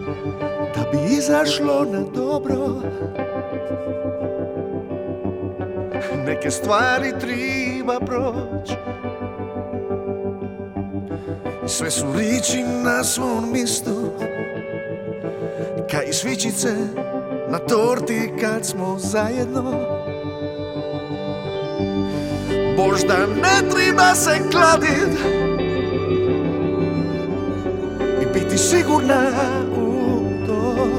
da bi izašlo na dobro. Neke stvari treba proć i sve su riči na svom mistu, ka i svičice na torti kad smo zajedno. Možda ne treba se kladit i biti sigurna u to,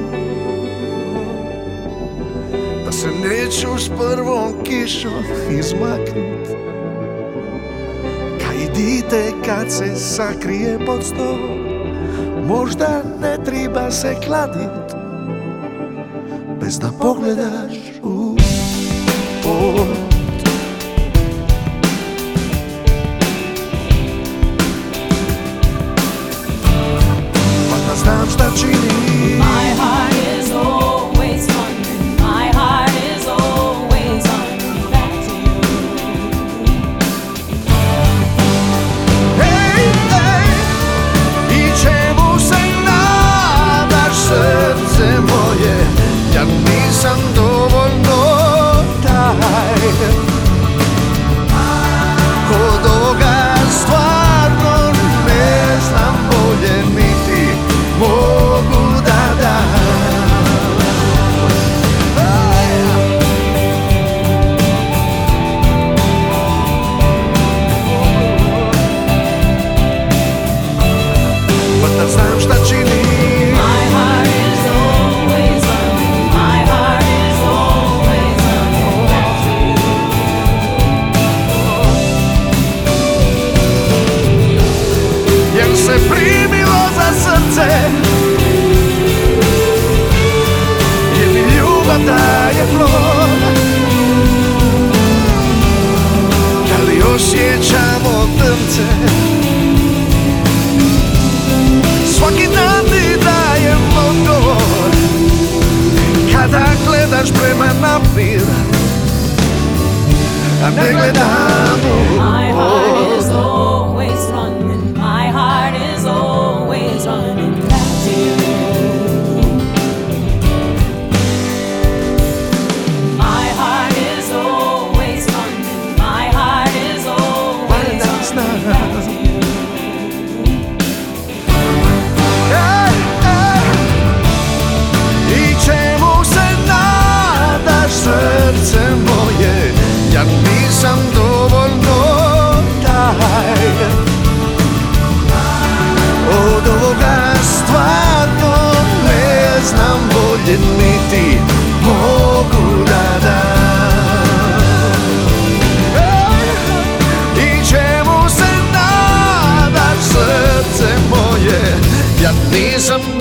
da se neću s prvom kišom izmaknut, ka i dite kad se sakrije pod stol. Možda ne treba se kladit bez da pogledaš u pod. Pa da znam šta čini. My heart is always running. My heart is always running back to you. Hej, hej, i čemu se nadaš, srce moje? Ja nisam dovoljno taj. Od ovoga stvarno ne znam bolje, niti mogu da dam. Pa da znam šta čini. My heart is always running. My heart is always running back to you. Jer se primilo za srce, jer mi ljubav daje plod. Da li osjećamo trnce, svaki dan ti dajem odgovor. Kada gledaš prema naprijed, a ne gledam u My heart is pod. always running. My heart is always running back to you. My heart is always running. My heart is always running back to you. Ej, ej, i čemu se nadaš, srce moje? Ja nisam dovoljno taj. Od ovoga stvarno ne znam bolje, niti mogu da dam. Ej, i čemu se nadaš, srce moje? Ja nisam